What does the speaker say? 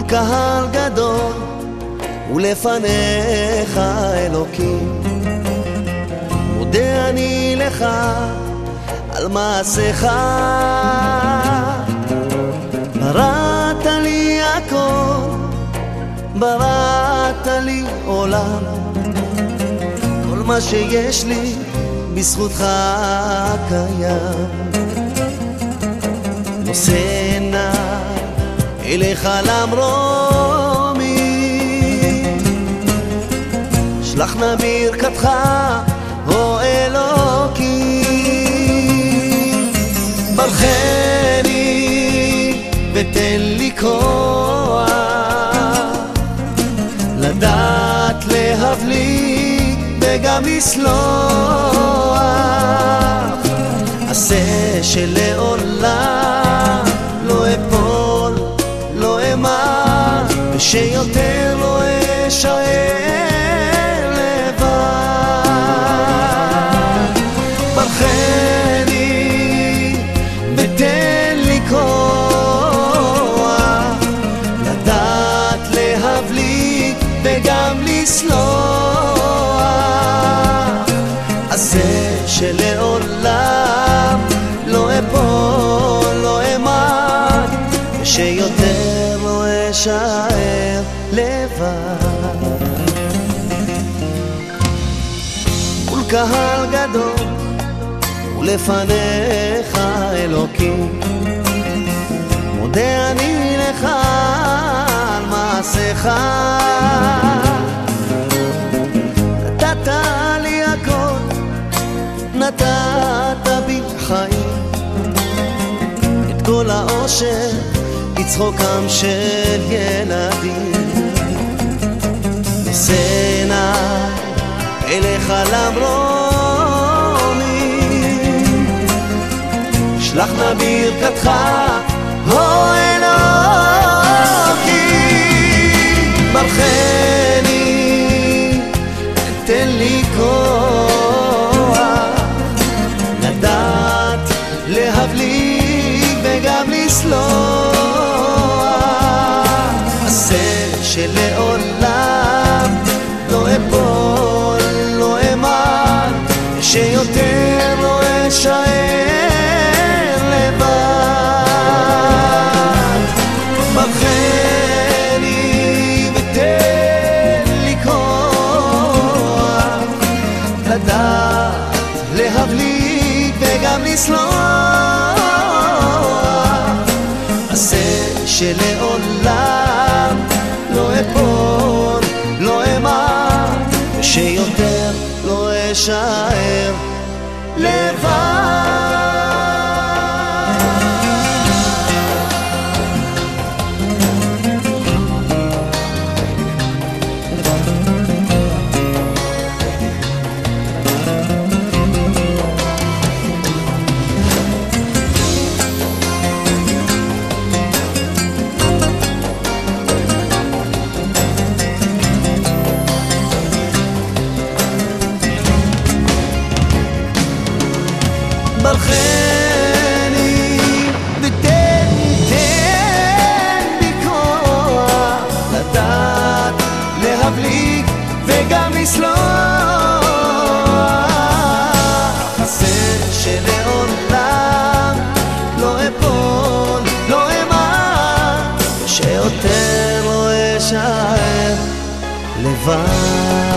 קהל גדול ולפניך אלוקים, מודה אני לך על מעשיך. בראת לי הכל, בראת לי עולם, כל מה שיש לי בזכותך קיים. נושא נא אליך למרומי, שלח נא ברכתך או אלוקים. ברכני ותן לי כוח, לדעת להבליג וגם לסלוח. עשה שלעולם לא אפול, לא אמר, ושיותר לא אשאר לבד. ברכני ותן לי כוח, לדעת להבליג וגם לסלוח. עשה שלעולם לא אפול, לא אמר, ושיותר לא אשאר לבד. מול קהל גדול ולפניך אלוקים, מודה אני לך על מעשיך. נתת לי הכל, נתת בי חיים, את כל האושר לצחוקם של ילדים. נושא נא אליך למרומי, שלח נא ברכתך או אלוקים. ברכני תן לי כוח, לדעת להבליג וגם לסלוח. עשה שלעולם לא אפול, לא אמר, שיותר לא אשאר לבד. ברכני ותן לי כוח, לדעת להבליג וגם לסלוח. עשה שלעולם לא אפול, לא אמר, ושיותר לא אשאר לבד. ברכני ותן בי כוח, לדעת להבליג וגם לסלוח. עשה שלעולם לא אפול, לא אמר, שיותר לא אשאר לבד.